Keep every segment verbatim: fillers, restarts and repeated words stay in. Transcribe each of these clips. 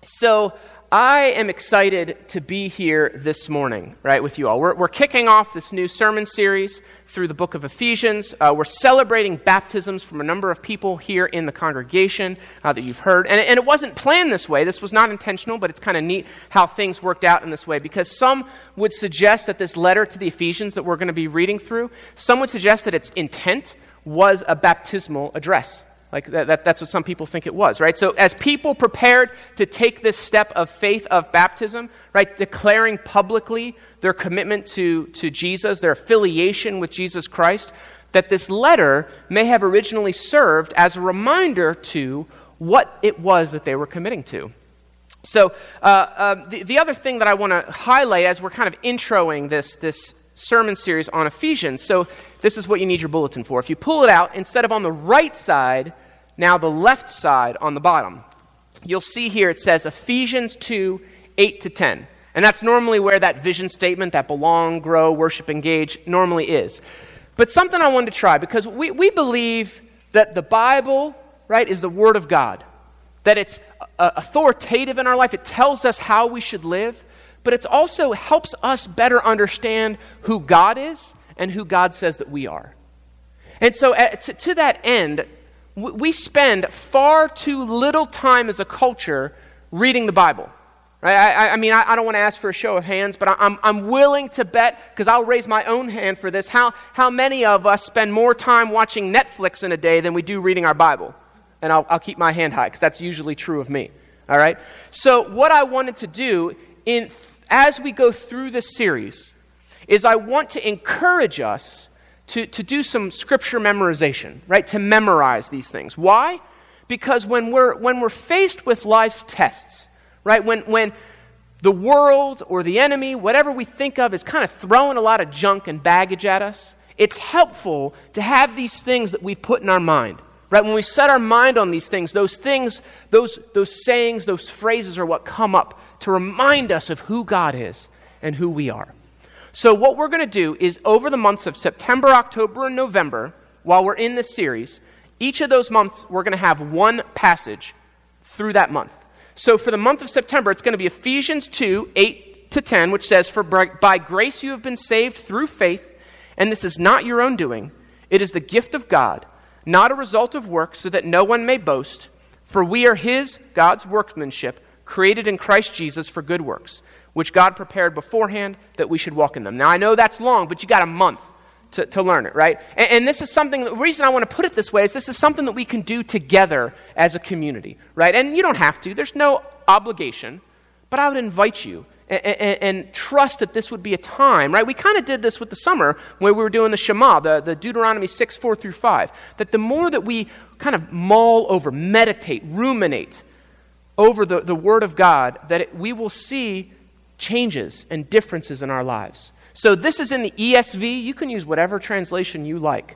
So I am excited to be here this morning, right, with you all. We're, we're kicking off this new sermon series through the book of Ephesians. Uh, we're celebrating baptisms from a number of people here in the congregation uh, that you've heard. And, and it wasn't planned this way. This was not intentional, but it's kind of neat how things worked out in this way, because some would suggest that this letter to the Ephesians that we're going to be reading through, some would suggest that its intent was a baptismal address. Like that, that, that's what some people think it was, right? So as people prepared to take this step of faith of baptism, right, declaring publicly their commitment to, to Jesus, their affiliation with Jesus Christ, that this letter may have originally served as a reminder to what it was that they were committing to. So uh, uh, the, the other thing that I want to highlight as we're kind of introing this, this sermon series on Ephesians, so this is what you need your bulletin for. If you pull it out, instead of on the right side, now the left side on the bottom, you'll see here it says Ephesians two, eight to ten. And that's normally where that vision statement, that belong, grow, worship, engage, normally is. But something I wanted to try, because we, we believe that the Bible, right, is the Word of God. That it's uh, authoritative in our life. It tells us how we should live. But it also helps us better understand who God is and who God says that we are. And so uh, to, to that end, w- we spend far too little time as a culture reading the Bible. Right? I, I mean, I, I don't want to ask for a show of hands, but I, I'm, I'm willing to bet, because I'll raise my own hand for this, how, how many of us spend more time watching Netflix in a day than we do reading our Bible? And I'll, I'll keep my hand high, because that's usually true of me. All right? So what I wanted to do in as we go through this series is I want to encourage us to, to do some scripture memorization, right? To memorize these things. Why? Because when we're when we're faced with life's tests, right? When when the world or the enemy, whatever we think of, is kind of throwing a lot of junk and baggage at us, it's helpful to have these things that we've put in our mind. Right? When we set our mind on these things, those things, those, those sayings, those phrases are what come up to remind us of who God is and who we are. So what we're going to do is over the months of September, October, and November, while we're in this series, each of those months we're going to have one passage through that month. So for the month of September, it's going to be Ephesians two, eight to ten, which says, "For by grace you have been saved through faith, and this is not your own doing. It is the gift of God, not a result of works, so that no one may boast. For we are His, God's workmanship, created in Christ Jesus for good works, which God prepared beforehand that we should walk in them." Now, I know that's long, but you got a month to, to learn it, right? And, and this is something, the reason I want to put it this way is this is something that we can do together as a community, right? And you don't have to. There's no obligation, but I would invite you and, and, and trust that this would be a time, right? We kind of did this with the summer when we were doing the Shema, the, the Deuteronomy six, four through five, that the more that we kind of mull over, meditate, ruminate over the, the Word of God, that it, we will see changes and differences in our lives. So this is in the E S V. You can use whatever translation you like.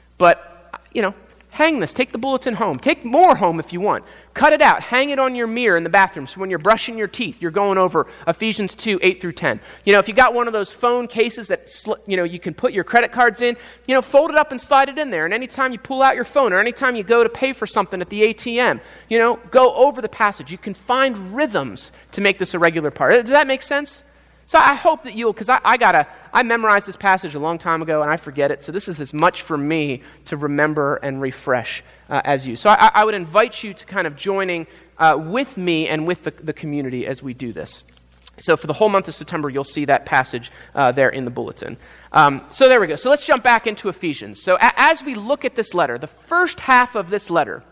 But, you know, hang this. Take the bulletin home. Take more home if you want. Cut it out. Hang it on your mirror in the bathroom. So when you're brushing your teeth, you're going over Ephesians two, eight through ten. You know, if you got one of those phone cases that, you know, you can put your credit cards in, you know, fold it up and slide it in there. And anytime you pull out your phone or anytime you go to pay for something at the A T M, you know, go over the passage. You can find rhythms to make this a regular part. Does that make sense? So I hope that you'll, because I, I gotta, I memorized this passage a long time ago and I forget it. So this is as much for me to remember and refresh uh, as you. So I, I would invite you to kind of joining uh, with me and with the, the community as we do this. So for the whole month of September, you'll see that passage uh, there in the bulletin. Um, so there we go. So let's jump back into Ephesians. So a- as we look at this letter, the first half of this letter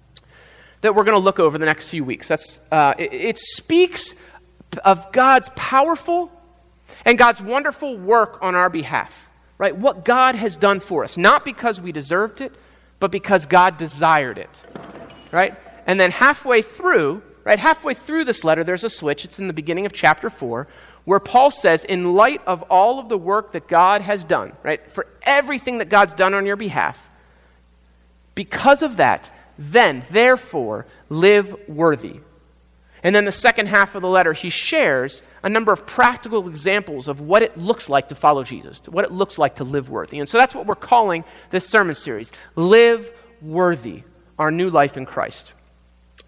that we're going to look over the next few weeks, that's uh, it, it speaks of God's powerful and God's wonderful work on our behalf, right? What God has done for us, not because we deserved it, but because God desired it, right? And then halfway through, right, halfway through this letter, there's a switch. It's in the beginning of chapter four, where Paul says, in light of all of the work that God has done, right, for everything that God's done on your behalf, because of that, then, therefore, live worthy. And then the second half of the letter, he shares a number of practical examples of what it looks like to follow Jesus, what it looks like to live worthy. And so that's what we're calling this sermon series, Live Worthy, Our New Life in Christ.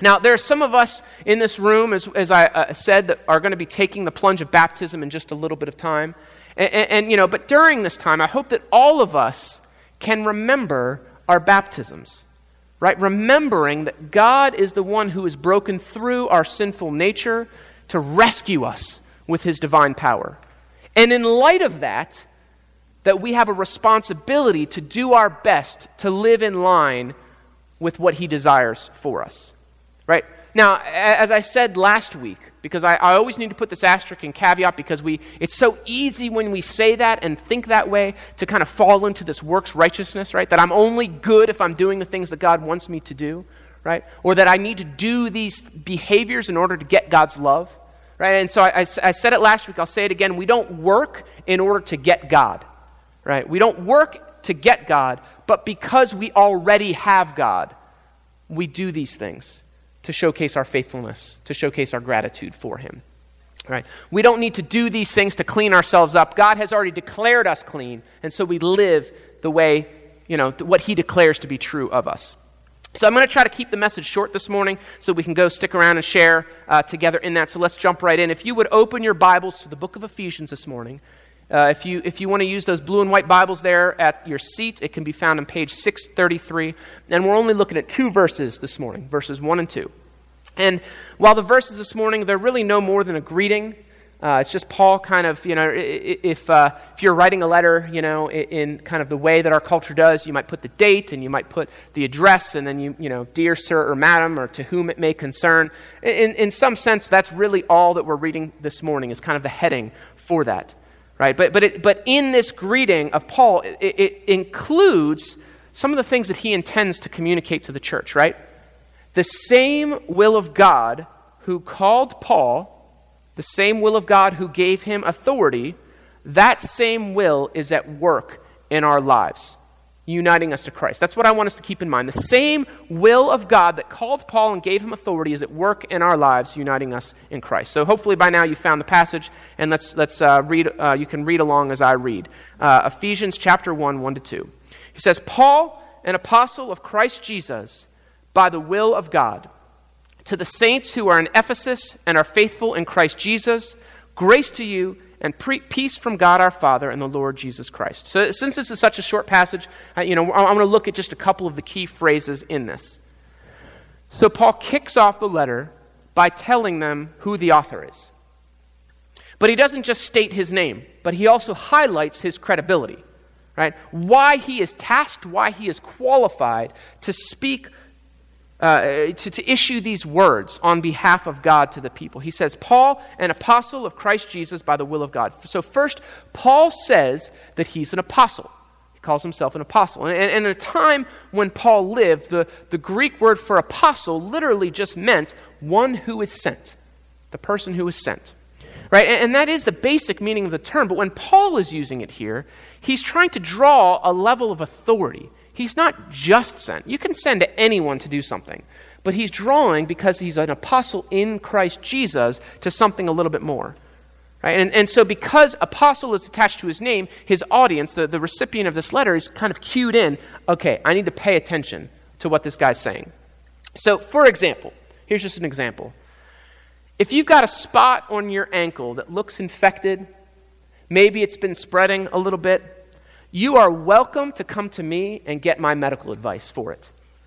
Now, there are some of us in this room, as, as I uh, said, that are going to be taking the plunge of baptism in just a little bit of time. And, and, and, you know, but during this time, I hope that all of us can remember our baptisms, right? Remembering that God is the one who has broken through our sinful nature to rescue us with his divine power. And in light of that, that we have a responsibility to do our best to live in line with what he desires for us. Right? Now, as I said last week, because I, I always need to put this asterisk and caveat because we it's so easy when we say that and think that way to kind of fall into this works righteousness, right? That I'm only good if I'm doing the things that God wants me to do, right? Or that I need to do these behaviors in order to get God's love, right? And so I, I, I said it last week, I'll say it again, we don't work in order to get God, right? We don't work to get God, but because we already have God, we do these things to showcase our faithfulness, to showcase our gratitude for him. Right? We don't need to do these things to clean ourselves up. God has already declared us clean, and so we live the way, you know, what he declares to be true of us. So I'm going to try to keep the message short this morning so we can go stick around and share uh, together in that. So let's jump right in. If you would open your Bibles to the book of Ephesians this morning. Uh, if you if you want to use those blue and white Bibles there at your seat, it can be found on page six thirty-three. And we're only looking at two verses this morning, verses one and two. And while the verses this morning, they're really no more than a greeting. Uh, it's just Paul kind of, you know, if uh, if you're writing a letter, you know, in kind of the way that our culture does, you might put the date and you might put the address and then you, you know, dear sir or madam or to whom it may concern. In, in some sense, that's really all that we're reading this morning is kind of the heading for that. Right, but but it, but in this greeting of Paul, it, it includes some of the things that he intends to communicate to the church. Right, the same will of God who called Paul, the same will of God who gave him authority, that same will is at work in our lives, uniting us to Christ. That's what I want us to keep in mind. The same will of God that called Paul and gave him authority is at work in our lives, uniting us in Christ. So hopefully by now you found the passage, and let's let's uh, read. Uh, you can read along as I read. Uh, Ephesians chapter one, one to two. He says, Paul, an apostle of Christ Jesus, by the will of God, to the saints who are in Ephesus and are faithful in Christ Jesus, grace to you and pre- peace from God our Father and the Lord Jesus Christ. So since this is such a short passage, uh, you know, I'm going to look at just a couple of the key phrases in this. So Paul kicks off the letter by telling them who the author is. But he doesn't just state his name, but he also highlights his credibility, right? Why he is tasked, why he is qualified to speak Uh, to, to issue these words on behalf of God to the people. He says, Paul, an apostle of Christ Jesus by the will of God. So first, Paul says that he's an apostle. He calls himself an apostle. And, and at a time when Paul lived, the, the Greek word for apostle literally just meant one who is sent. The person who is sent. Right? And, and that is the basic meaning of the term. But when Paul is using it here, he's trying to draw a level of authority. He's not just sent. You can send to anyone to do something. But he's drawing, because he's an apostle in Christ Jesus, to something a little bit more. Right? And, and so because apostle is attached to his name, his audience, the, the recipient of this letter, is kind of cued in, okay, I need to pay attention to what this guy's saying. So, for example, here's just an example. If you've got a spot on your ankle that looks infected, maybe it's been spreading a little bit, you are welcome to come to me and get my medical advice for it.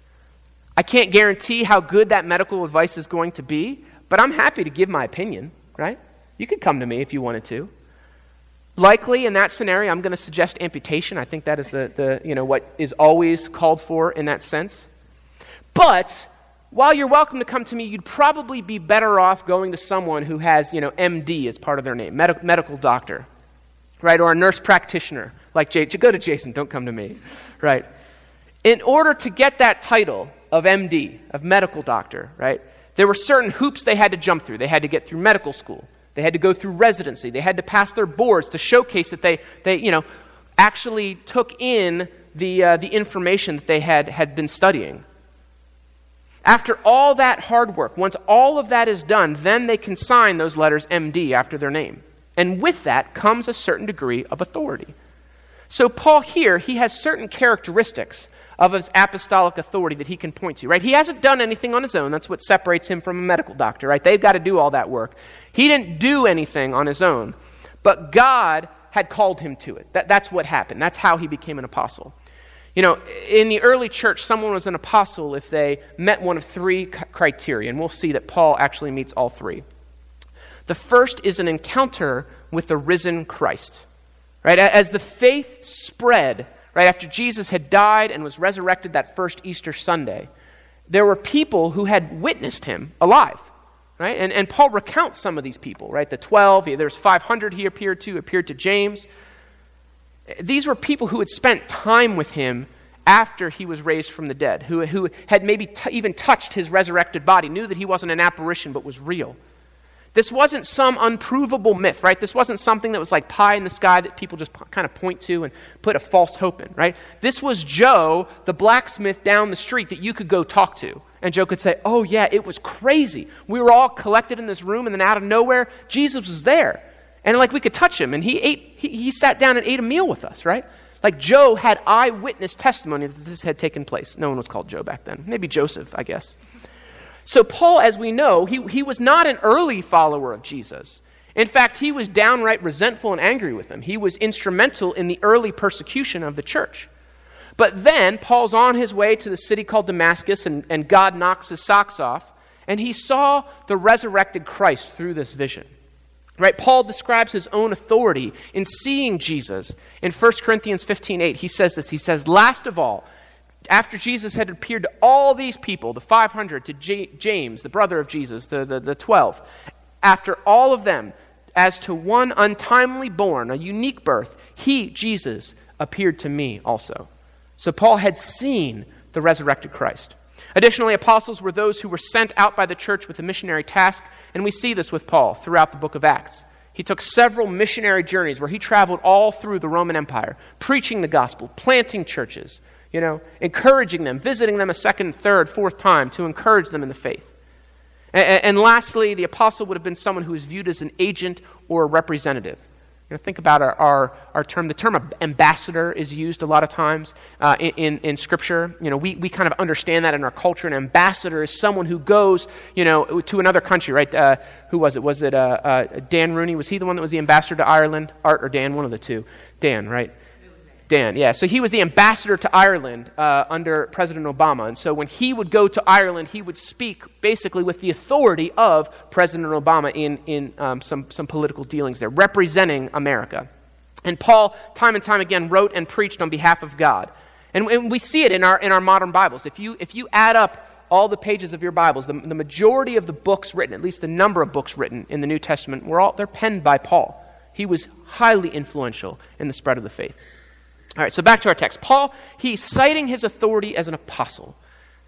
I can't guarantee how good that medical advice is going to be, but I'm happy to give my opinion, right? You could come to me if you wanted to. Likely in that scenario, I'm going to suggest amputation. I think that is the, the you know what is always called for in that sense. But while you're welcome to come to me, you'd probably be better off going to someone who has, you know, M D as part of their name, med- medical doctor, right? Or a nurse practitioner. Like, Jay, go to Jason, don't come to me, right? In order to get that title of M D, of medical doctor, right, there were certain hoops they had to jump through. They had to get through medical school. They had to go through residency. They had to pass their boards to showcase that they, they you know, actually took in the uh, the information that they had, had been studying. After all that hard work, once all of that is done, then they can sign those letters M D after their name. And with that comes a certain degree of authority. So Paul here, he has certain characteristics of his apostolic authority that he can point to, right? He hasn't done anything on his own. That's what separates him from a medical doctor, right? They've got to do all that work. He didn't do anything on his own, but God had called him to it. That, that's what happened. That's how he became an apostle. You know, in the early church, someone was an apostle if they met one of three criteria, and we'll see that Paul actually meets all three. The first is an encounter with the risen Christ, right? As the faith spread, right, after Jesus had died and was resurrected that first Easter Sunday, there were people who had witnessed him alive, right? And, and Paul recounts some of these people, right? The twelve, there's five hundred he appeared to, appeared to James. These were people who had spent time with him after he was raised from the dead, who, who had maybe t- even touched his resurrected body, knew that he wasn't an apparition but was real. This wasn't some unprovable myth, right? This wasn't something that was like pie in the sky that people just p- kind of point to and put a false hope in, right? This was Joe, the blacksmith down the street that you could go talk to. And Joe could say, oh yeah, it was crazy. We were all collected in this room, and then out of nowhere, Jesus was there. And like we could touch him, and he ate. He, he sat down and ate a meal with us, right? Like Joe had eyewitness testimony that this had taken place. No one was called Joe back then. Maybe Joseph, I guess. So Paul, as we know, he, he was not an early follower of Jesus. In fact, he was downright resentful and angry with him. He was instrumental in the early persecution of the church. But then Paul's on his way to the city called Damascus, and, and God knocks his socks off, and he saw the resurrected Christ through this vision. Right? Paul describes his own authority in seeing Jesus. In First Corinthians fifteen eight, he says this. He says, last of all, after Jesus had appeared to all these people, the five hundred, to J- James, the brother of Jesus, the, the, the twelve, after all of them, as to one untimely born, a unique birth, he, Jesus, appeared to me also. So Paul had seen the resurrected Christ. Additionally, apostles were those who were sent out by the church with a missionary task, and we see this with Paul throughout the book of Acts. He took several missionary journeys where he traveled all through the Roman Empire, preaching the gospel, planting churches, you know, encouraging them, visiting them a second, third, fourth time to encourage them in the faith. And, and lastly, the apostle would have been someone who is viewed as an agent or a representative. You know, think about our, our, our term. The term ambassador is used a lot of times uh, in, in, in Scripture. You know, we, we kind of understand that in our culture. An ambassador is someone who goes, you know, to another country, right? Uh, who was it? Was it uh, uh, Dan Rooney? Was he the one that was the ambassador to Ireland? Art or Dan? One of the two. Dan, right? Dan, yeah. So he was the ambassador to Ireland uh, under President Obama. And so when he would go to Ireland, he would speak basically with the authority of President Obama in, in um, some, some political dealings there, representing America. And Paul, time and time again, wrote and preached on behalf of God. And, and we see it in our in our modern Bibles. If you if you add up all the pages of your Bibles, the, the majority of the books written, at least the number of books written in the New Testament, were all they're penned by Paul. He was highly influential in the spread of the faith. All right, so back to our text. Paul, he's citing his authority as an apostle,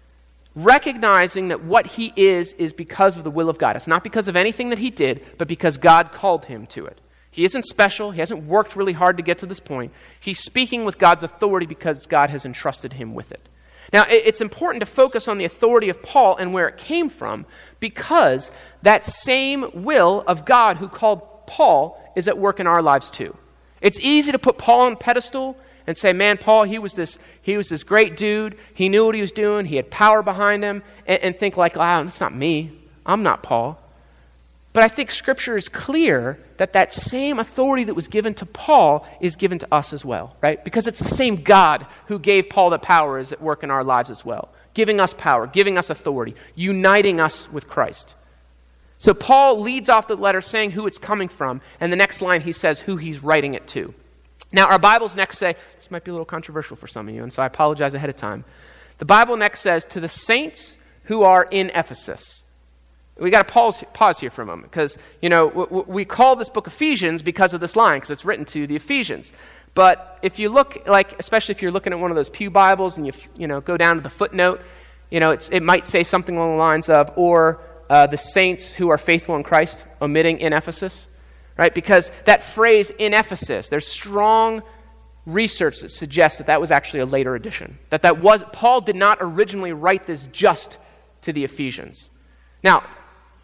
recognizing that what he is is because of the will of God. It's not because of anything that he did, but because God called him to it. He isn't special. He hasn't worked really hard to get to this point. He's speaking with God's authority because God has entrusted him with it. Now, it's important to focus on the authority of Paul and where it came from, because that same will of God who called Paul is at work in our lives too. It's easy to put Paul on a pedestal and say, man, Paul, he was this he was this great dude. He knew what he was doing. He had power behind him. And, and think like, wow, that's not me. I'm not Paul. But I think Scripture is clear that that same authority that was given to Paul is given to us as well, right? Because it's the same God who gave Paul the power is at work in our lives as well, giving us power, giving us authority, uniting us with Christ. So Paul leads off the letter saying who it's coming from, and the next line he says who he's writing it to. Now, our Bibles next say, this might be a little controversial for some of you, and so I apologize ahead of time. The Bible next says, to the saints who are in Ephesus. We got to pause, pause here for a moment, because, you know, w- we call this book Ephesians because of this line, because it's written to the Ephesians. But if you look, like, especially if you're looking at one of those pew Bibles and you, you know, go down to the footnote, you know, it's, it might say something along the lines of, or uh, the saints who are faithful in Christ, omitting in Ephesus. Right? Because that phrase, in Ephesus, there's strong research that suggests that that was actually a later addition. That that was, Paul did not originally write this just to the Ephesians. Now,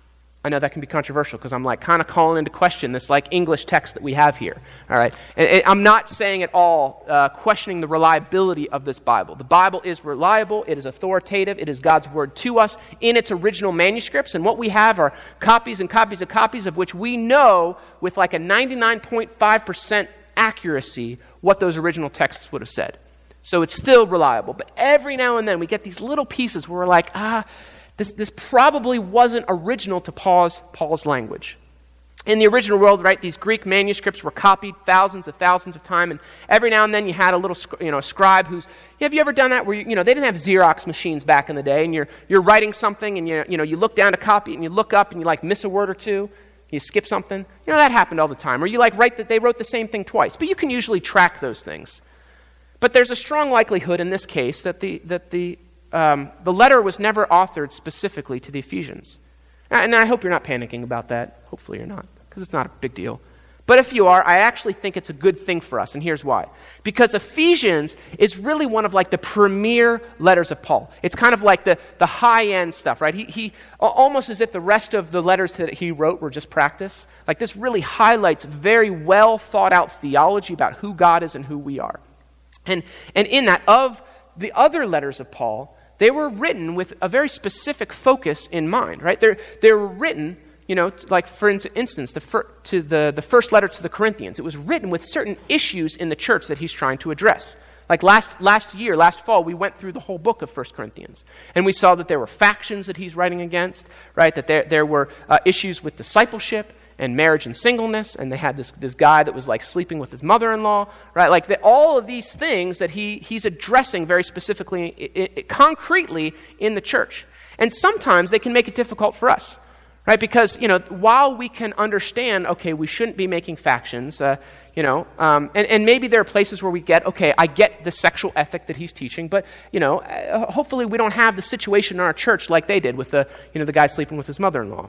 I know that can be controversial because I'm like kind of calling into question this like English text that we have here. All right, and, and I'm not saying at all uh, questioning the reliability of this Bible. The Bible is reliable. It is authoritative. It is God's word to us in its original manuscripts. And what we have are copies and copies and copies of which we know with like a ninety-nine point five percent accuracy what those original texts would have said. So it's still reliable. But every now and then we get these little pieces where we're like, ah, This, this probably wasn't original to Paul's, Paul's language. In the original world, right, these Greek manuscripts were copied thousands and thousands of times, and every now and then you had a little, you know, scribe who's, have you ever done that where, you, you know, they didn't have Xerox machines back in the day, and you're you're writing something, and you you know, you look down to copy it, and you look up, and you like miss a word or two, you skip something. You know, that happened all the time. Or you like write that they wrote the same thing twice, but you can usually track those things. But there's a strong likelihood in this case that the that the Um, the letter was never authored specifically to the Ephesians. And I hope you're not panicking about that. Hopefully you're not, because it's not a big deal. But if you are, I actually think it's a good thing for us, and here's why. Because Ephesians is really one of like the premier letters of Paul. It's kind of like the, the high-end stuff, right? He, he almost as if the rest of the letters that he wrote were just practice. Like this really highlights very well thought out theology about who God is and who we are. And, and in that, of the other letters of Paul, they were written with a very specific focus in mind, right? They're, they were written, you know, like for instance, the fir- to the, the first letter to the Corinthians. It was written with certain issues in the church that he's trying to address. Like last last year, last fall, we went through the whole book of First Corinthians. And we saw that there were factions that he's writing against, right? That there, there were uh, issues with discipleship and marriage and singleness, and they had this this guy that was like sleeping with his mother-in-law, right? Like the, all of these things that he he's addressing very specifically, I, I, concretely in the church. And sometimes they can make it difficult for us, right? Because, you know, while we can understand, okay, we shouldn't be making factions, uh, you know, um, and, and maybe there are places where we get, okay, I get the sexual ethic that he's teaching, but, you know, uh, hopefully we don't have the situation in our church like they did with the, you know, the guy sleeping with his mother-in-law.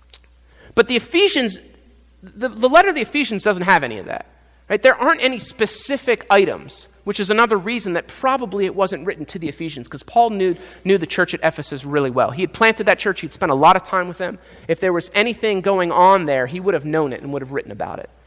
But the Ephesians, the, the letter of the Ephesians doesn't have any of that, right? There aren't any specific items, which is another reason that probably it wasn't written to the Ephesians, because Paul knew knew the church at Ephesus really well. He had planted that church. He'd spent a lot of time with them. If there was anything going on there, he would have known it and would have written about it.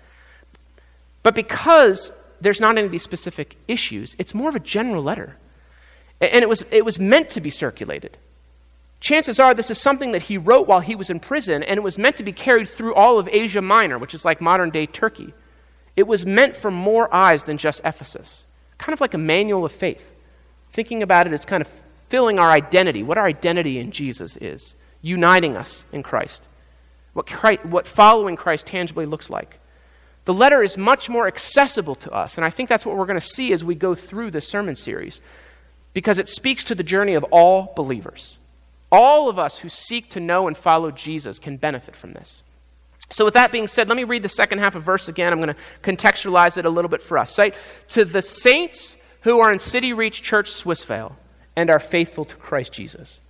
But because there's not any of these specific issues, it's more of a general letter. And it was it was meant to be circulated. Chances are this is something that he wrote while he was in prison, and it was meant to be carried through all of Asia Minor, which is like modern-day Turkey. It was meant for more eyes than just Ephesus. Kind of like a manual of faith. Thinking about it as kind of filling our identity, what our identity in Jesus is, uniting us in Christ, what Christ, what following Christ tangibly looks like. The letter is much more accessible to us, and I think that's what we're going to see as we go through this sermon series, because it speaks to the journey of all believers. All of us who seek to know and follow Jesus can benefit from this. So with that being said, let me read the second half of verse again. I'm going to contextualize it a little bit for us. Right? To the saints who are in City Reach Church, Swissvale, and are faithful to Christ Jesus.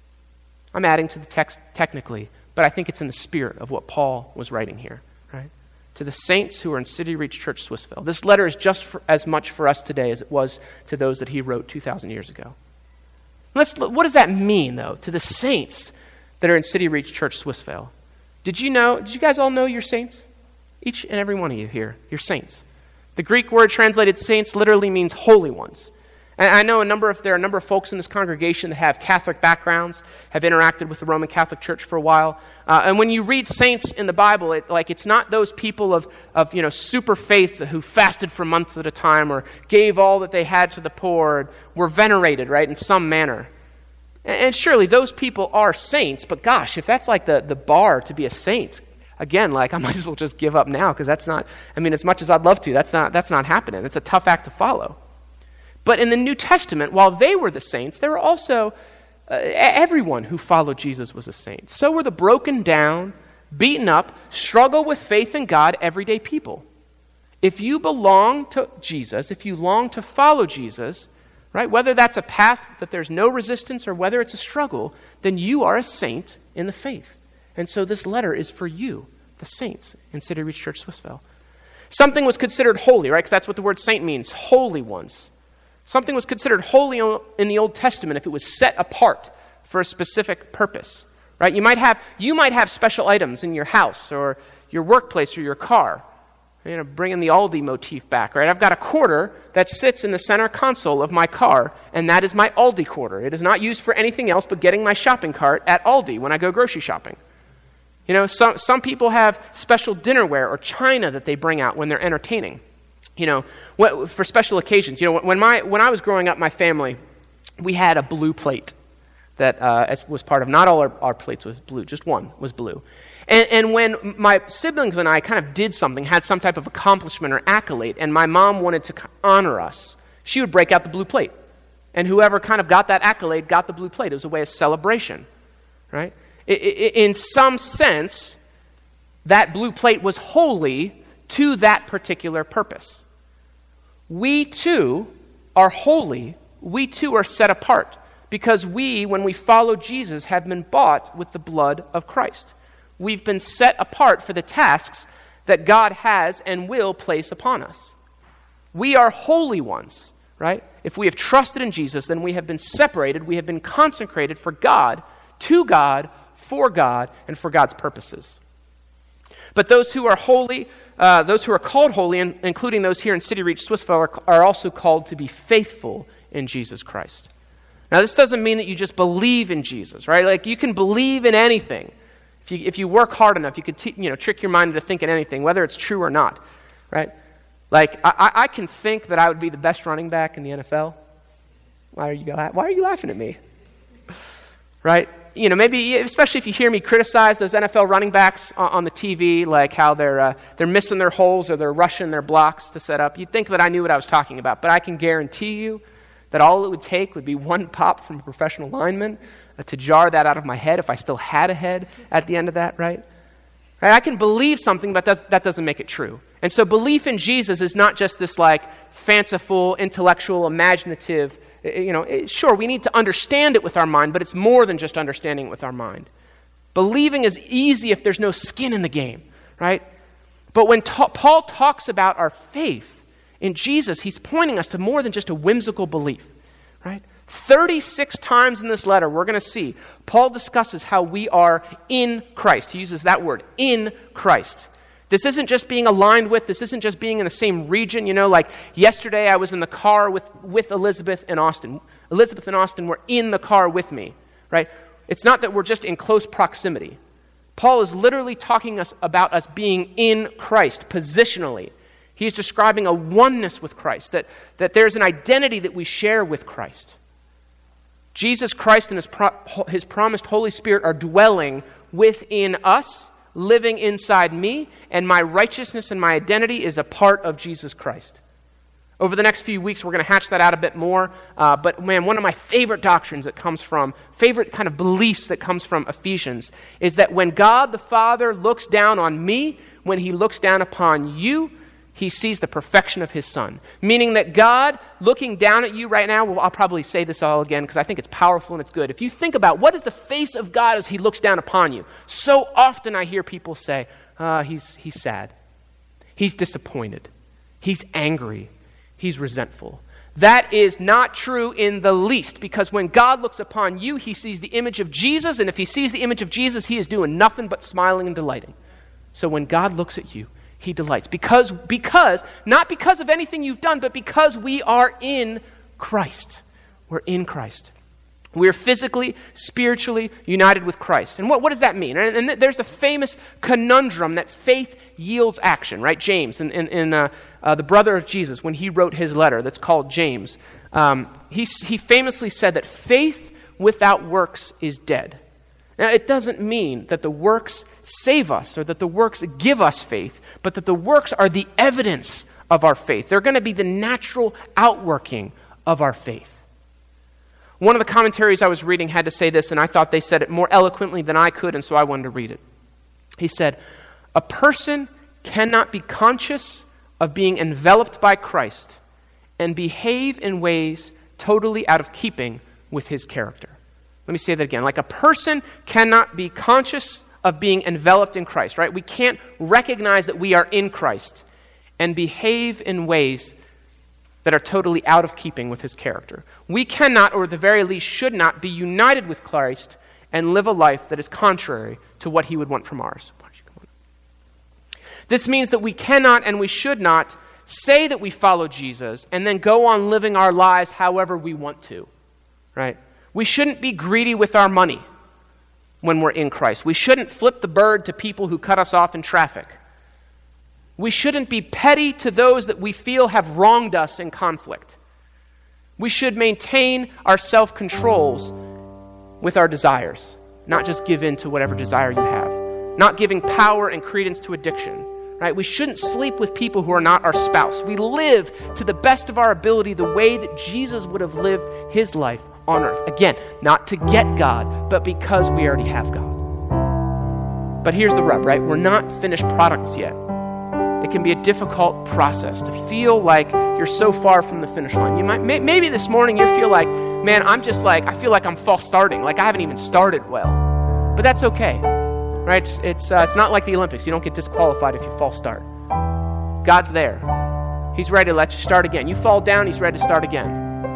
I'm adding to the text technically, but I think it's in the spirit of what Paul was writing here. Right? To the saints who are in City Reach Church, Swissvale. This letter is just for, as much for us today as it was to those that he wrote two thousand years ago. Let's, what does that mean, though, to the saints that are in City Reach Church, Swissvale? Did you know, did you guys all know you're saints? Each and every one of you here, you're saints. The Greek word translated saints literally means holy ones. And I know a number of, there are a number of folks in this congregation that have Catholic backgrounds, have interacted with the Roman Catholic Church for a while. Uh, and when you read saints in the Bible, it, like it's not those people of, of you know super faith who fasted for months at a time or gave all that they had to the poor, and were venerated, right, in some manner. And, and surely those people are saints, but gosh, if that's like the, the bar to be a saint, again, like I might as well just give up now, because that's not, I mean, as much as I'd love to, that's not that's not happening. It's a tough act to follow. But in the New Testament, while they were the saints, there were also, uh, everyone who followed Jesus was a saint. So were the broken down, beaten up, struggle with faith in God, everyday people. If you belong to Jesus, if you long to follow Jesus, right, whether that's a path that there's no resistance or whether it's a struggle, then you are a saint in the faith. And so this letter is for you, the saints in City Reach Church, Swissvale. Something was considered holy, right, because that's what the word saint means, holy ones. Something was considered holy in the Old Testament if it was set apart for a specific purpose, right? You might have you might have special items in your house or your workplace or your car. You know, bringing the Aldi motif back, right? I've got a quarter that sits in the center console of my car, and that is my Aldi quarter. It is not used for anything else but getting my shopping cart at Aldi when I go grocery shopping. You know, some some people have special dinnerware or china that they bring out when they're entertaining. You know, what, for special occasions. You know, when my when I was growing up, my family, we had a blue plate that uh, as was part of. Not all our, our plates was blue, just one was blue. And, and when my siblings and I kind of did something, had some type of accomplishment or accolade, and my mom wanted to honor us, she would break out the blue plate. And whoever kind of got that accolade got the blue plate. It was a way of celebration, right? It, it, in some sense, that blue plate was holy to that particular purpose. We too are holy. We too are set apart because we, when we follow Jesus, have been bought with the blood of Christ. We've been set apart for the tasks that God has and will place upon us. We are holy ones, right? If we have trusted in Jesus, then we have been separated. We have been consecrated for God, to God, for God, and for God's purposes. But those who are holy, uh, those who are called holy, and including those here in City Reach Swissvale, are, are also called to be faithful in Jesus Christ. Now, this doesn't mean that you just believe in Jesus, right? Like, you can believe in anything. If you, if you work hard enough, you could te- you know, trick your mind into thinking anything, whether it's true or not, right? Like, I, I can think that I would be the best running back in the N F L. Why are you, why are you laughing at me? Right? You know, maybe, especially if you hear me criticize those N F L running backs on, on the T V, like how they're uh, they're missing their holes or they're rushing their blocks to set up, you'd think that I knew what I was talking about. But I can guarantee you that all it would take would be one pop from a professional lineman uh, to jar that out of my head if I still had a head at the end of that, right? Right? I can believe something, but does, that doesn't make it true. And so belief in Jesus is not just this like fanciful, intellectual, imaginative, you know, it, sure, we need to understand it with our mind, but it's more than just understanding it with our mind. Believing is easy if there's no skin in the game, right? But when ta- Paul talks about our faith in Jesus, he's pointing us to more than just a whimsical belief, right? thirty-six times in this letter, we're going to see, Paul discusses how we are in Christ. He uses that word, in Christ. This isn't just being aligned with, this isn't just being in the same region. You know, like yesterday I was in the car with, with Elizabeth and Austin. Elizabeth and Austin were in the car with me, right? It's not that we're just in close proximity. Paul is literally talking us about us being in Christ positionally. He's describing a oneness with Christ, that, that there's an identity that we share with Christ. Jesus Christ and his, pro- his promised Holy Spirit are dwelling within us, living inside me, and my righteousness and my identity is a part of Jesus Christ. Over the next few weeks, we're going to hatch that out a bit more. Uh, but man, one of my favorite doctrines that comes from, favorite kind of beliefs that comes from Ephesians is that when God the Father looks down on me, when he looks down upon you, he sees the perfection of his Son. Meaning that God, looking down at you right now, well, I'll probably say this all again because I think it's powerful and it's good. If you think about what is the face of God as he looks down upon you, so often I hear people say, uh, he's, he's sad. He's disappointed. He's angry. He's resentful. That is not true in the least, because when God looks upon you, he sees the image of Jesus, and if he sees the image of Jesus, he is doing nothing but smiling and delighting. So when God looks at you, he delights. Because, because, not because of anything you've done, but because we are in Christ. We're in Christ. We're physically, spiritually united with Christ. And what, what does that mean? And, and there's a famous conundrum that faith yields action, right? James, in, in, in uh, uh, the brother of Jesus, when he wrote his letter that's called James, um, he, he famously said that faith without works is dead. Now, it doesn't mean that the works save us or that the works give us faith, but that the works are the evidence of our faith. They're going to be the natural outworking of our faith. One of the commentaries I was reading had to say this, and I thought they said it more eloquently than I could, and so I wanted to read it. He said, "A person cannot be conscious of being enveloped by Christ and behave in ways totally out of keeping with his character." Let me say that again. Like a person cannot be conscious of being enveloped in Christ, right? We can't recognize that we are in Christ and behave in ways that are totally out of keeping with his character. We cannot, or at the very least should not, be united with Christ and live a life that is contrary to what he would want from ours. This means that we cannot and we should not say that we follow Jesus and then go on living our lives however we want to, right? We shouldn't be greedy with our money when we're in Christ. We shouldn't flip the bird to people who cut us off in traffic. We shouldn't be petty to those that we feel have wronged us in conflict. We should maintain our self-controls with our desires, not just give in to whatever desire you have, not giving power and credence to addiction. Right? We shouldn't sleep with people who are not our spouse. We live to the best of our ability the way that Jesus would have lived his life on earth. Again, not to get God, but because we already have God. But here's the rub, right? We're not finished products yet. It can be a difficult process to feel like you're so far from the finish line. You might, may, maybe this morning you feel like, man, I'm just like, I feel like I'm false starting, like I haven't even started well. But that's okay. Right? It's it's, uh, it's not like the Olympics. You don't get disqualified if you false start. God's there. He's ready to let you start again. You fall down, he's ready to start again.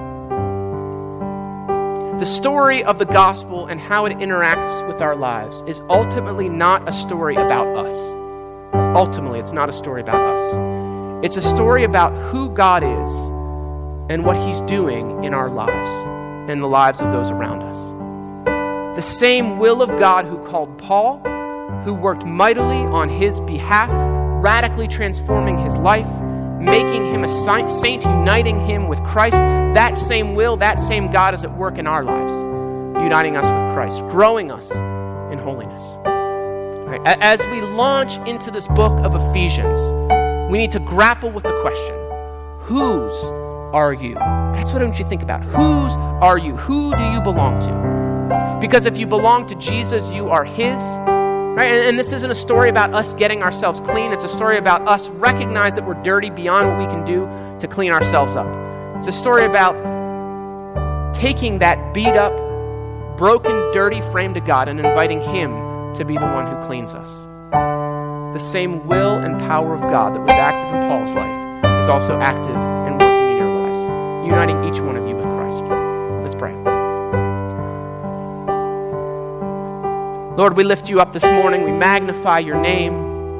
The story of the gospel and how it interacts with our lives is ultimately not a story about us. Ultimately, it's not a story about us. It's a story about who God is and what he's doing in our lives and the lives of those around us. The same will of God who called Paul, who worked mightily on his behalf, radically transforming his life, making him a saint, uniting him with Christ. That same will, that same God is at work in our lives, uniting us with Christ, growing us in holiness. Right? As we launch into this book of Ephesians, we need to grapple with the question, whose are you? That's what I want you to think about. Whose are you? Who do you belong to? Because if you belong to Jesus, you are his. Right? And, and this isn't a story about us getting ourselves clean. It's a story about us recognize that we're dirty beyond what we can do to clean ourselves up. It's a story about taking that beat up, broken, dirty frame to God and inviting him to be the one who cleans us. The same will and power of God that was active in Paul's life is also active and working in your lives, uniting each one of you with Christ. Let's pray. Lord, we lift you up this morning. We magnify your name.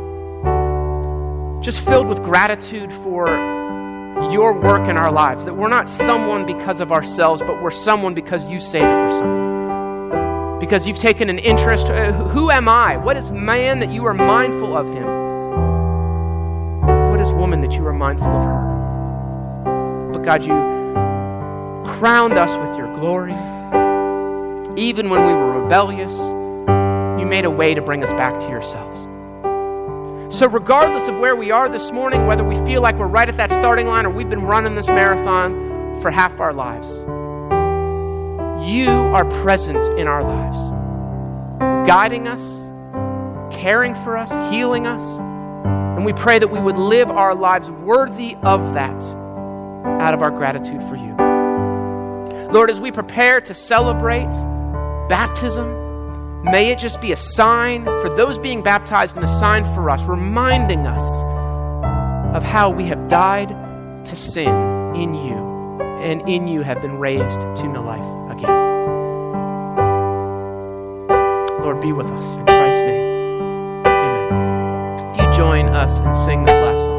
Just filled with gratitude for your work in our lives. That we're not someone because of ourselves, but we're someone because you say that we're someone. Because you've taken an interest. Who am I? What is man that you are mindful of him? What is woman that you are mindful of her? But God, you crowned us with your glory. Even when we were rebellious, you made a way to bring us back to yourselves. So regardless of where we are this morning, whether we feel like we're right at that starting line or we've been running this marathon for half our lives, you are present in our lives, guiding us, caring for us, healing us. And we pray that we would live our lives worthy of that out of our gratitude for you. Lord, as we prepare to celebrate baptism, may it just be a sign for those being baptized and a sign for us, reminding us of how we have died to sin in you and in you have been raised to new life again. Lord, be with us. In Christ's name, amen. If you join us and sing this last song.